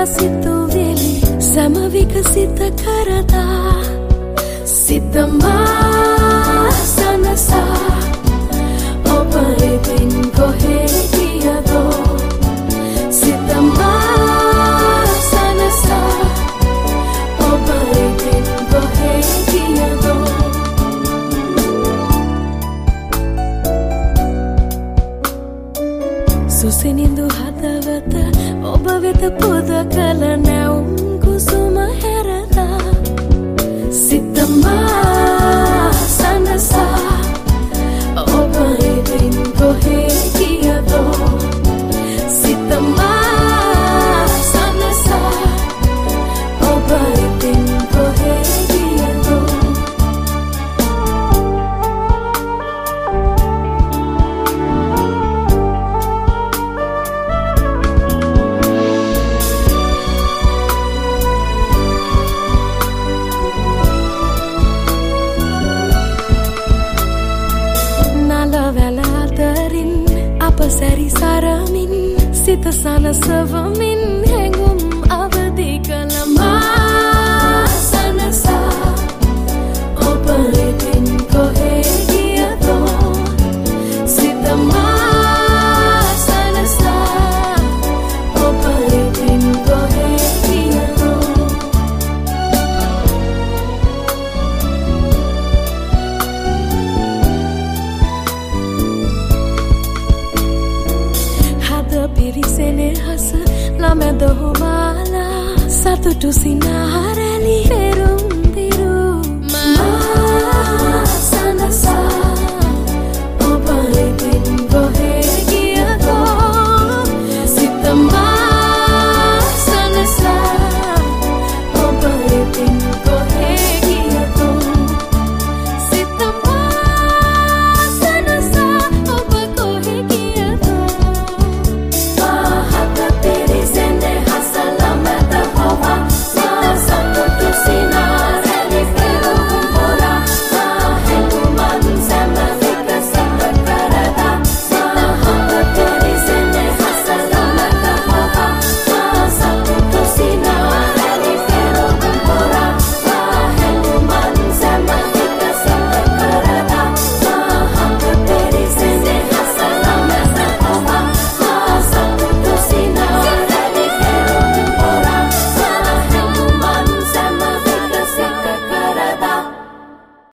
සිතුවිලි සම විකසිත කරදා සිතමා සනසා ඔබ එදින් කොහේ ගියදෝ සිතමා සනසා ඔබ එදින් කොහේ ගියදෝ සුසිනිඳු හදවත ඔබ වෙත පුද කළ නැවුම් කුසුම හැරදා සිතමා සනසා ඔබ එදින් කොහේ ගියදෝ සිතමා සනසා ඔබ එදින් කොහේ ගියදෝ සැරි සරමින් සිත සනසවමින් හැඟුම් අවදි කළමා සනසා ඔබ එදින් කොහේ ගියදෝ සිතමා සනසා ඔබ එදින් කොහේ ගියදෝ පිරිසෙනෙ හස ළමැද හොමාලා සතුටු සින